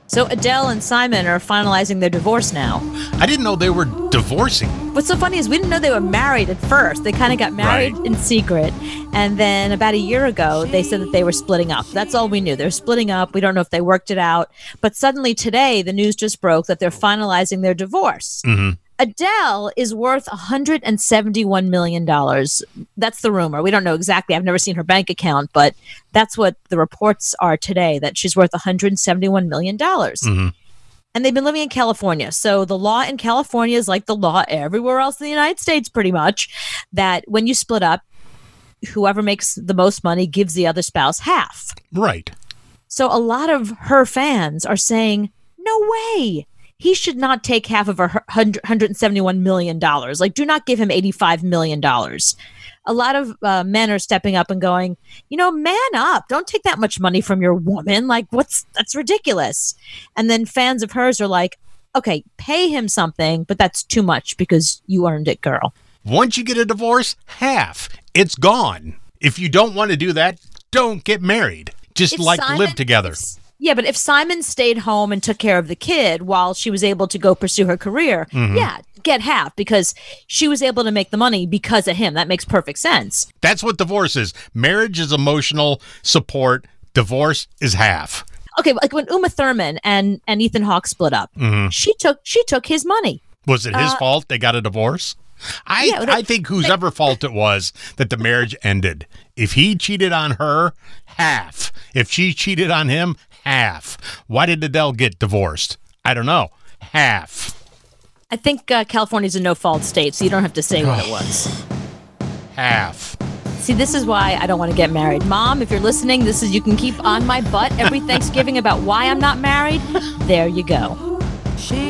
So Adele and Simon are finalizing their divorce now. I didn't know they were divorcing. What's so funny is we didn't know they were married at first. They kind of got married in secret. And then about a year ago, they said that they were splitting up. That's all we knew. They're splitting up. We don't know if they worked it out. But suddenly today, the news just broke that they're finalizing their divorce. Mm-hmm. Adele is worth $171 million. That's the rumor. We don't know exactly. I've never seen her bank account, but that's what the reports are today, that she's worth $171 million. Mm-hmm. And they've been living in California. So the law in California is like the law everywhere else in the United States, pretty much, that when you split up, whoever makes the most money gives the other spouse half. Right. So a lot of her fans are saying, no way. He should not take half of her $171 million. Like, do not give him $85 million. A lot of men are stepping up and going, man up. Don't take that much money from your woman. Like, that's ridiculous. And then fans of hers are like, okay, pay him something, but that's too much because you earned it, girl. Once you get a divorce, half. It's gone. If you don't want to do that, don't get married. Just live together. Yeah, but if Simon stayed home and took care of the kid while she was able to go pursue her career, get half because she was able to make the money because of him. That makes perfect sense. That's what divorce is. Marriage is emotional support. Divorce is half. Okay, like when Uma Thurman and Ethan Hawke split up, she took his money. Was it his fault they got a divorce? I think whosever fault it was that the marriage ended. If he cheated on her, half. If she cheated on him, half. Why did Adele get divorced? I don't know. Half. I think California's a no-fault state, so you don't have to say what it was. Half. See, this is why I don't want to get married. Mom, if you're listening, you can keep on my butt every Thanksgiving about why I'm not married. There you go.